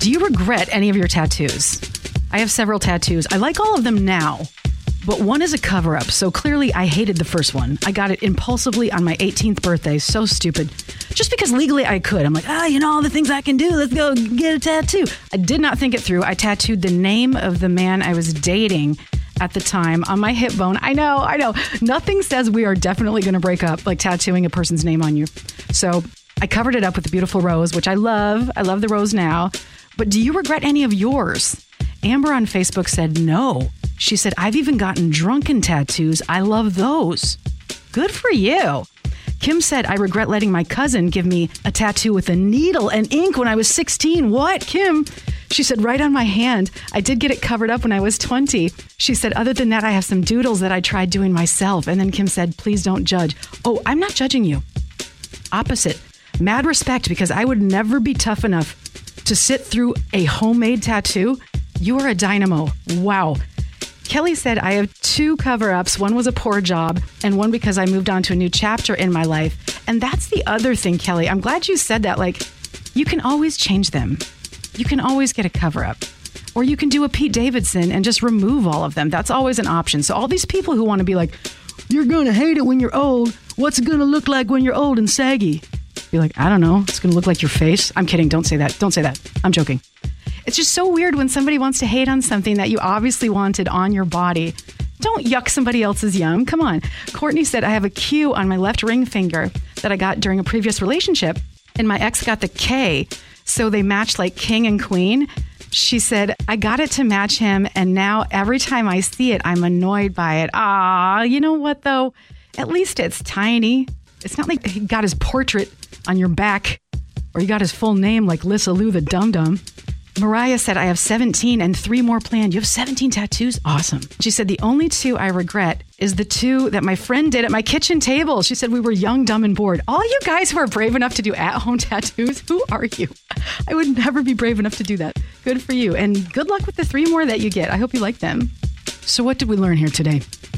Do you regret any of your tattoos? I have several tattoos. I like all of them now, but one is a cover-up. So clearly I hated the first one. I got it impulsively on my 18th birthday. So stupid. Just because legally I could. I'm like, all the things I can do. Let's go get a tattoo. I did not think it through. I tattooed the name of the man I was dating at the time on my hip bone. I know. Nothing says we are definitely going to break up like tattooing a person's name on you. So I covered it up with a beautiful rose, which I love. I love the rose now. But do you regret any of yours? Amber on Facebook said no. She said, I've even gotten drunken tattoos. I love those. Good for you. Kim said, I regret letting my cousin give me a tattoo with a needle and ink when I was 16. What, Kim? She said, right on my hand. I did get it covered up when I was 20. She said, other than that, I have some doodles that I tried doing myself. And then Kim said, please don't judge. Oh, I'm not judging you. Opposite. Mad respect, because I would never be tough enough to sit through a homemade tattoo. You are a dynamo. Wow. Kelly said, I have 2 cover-ups. One was a poor job and one because I moved on to a new chapter in my life. And that's the other thing, Kelly. I'm glad you said that. Like, you can always change them. You can always get a cover-up. Or you can do a Pete Davidson and just remove all of them. That's always an option. So all these people who want to be like, you're going to hate it when you're old. What's it going to look like when you're old and saggy? Be like, I don't know. It's going to look like your face. I'm kidding. Don't say that. Don't say that. I'm joking. It's just so weird when somebody wants to hate on something that you obviously wanted on your body. Don't yuck somebody else's yum. Come on. Courtney said, I have a Q on my left ring finger that I got during a previous relationship, and my ex got the K, so they matched like king and queen. She said, I got it to match him, and now every time I see it, I'm annoyed by it. You know what, though? At least it's tiny. It's not like he got his portrait on your back, or you got his full name like Lissa Lou the Dum-Dum. Mariah said, I have 17 and 3 more planned. You have 17 tattoos? Awesome. She said, the only 2 I regret is the 2 that my friend did at my kitchen table. She said, we were young, dumb, and bored. All you guys who are brave enough to do at-home tattoos, who are you? I would never be brave enough to do that. Good for you. And good luck with the 3 more that you get. I hope you like them. So what did we learn here today?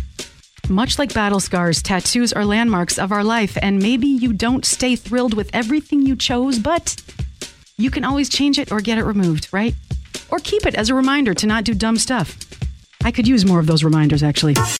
Much like battle scars, tattoos are landmarks of our life, and maybe you don't stay thrilled with everything you chose, but you can always change it or get it removed, right? Or keep it as a reminder to not do dumb stuff. I could use more of those reminders, actually.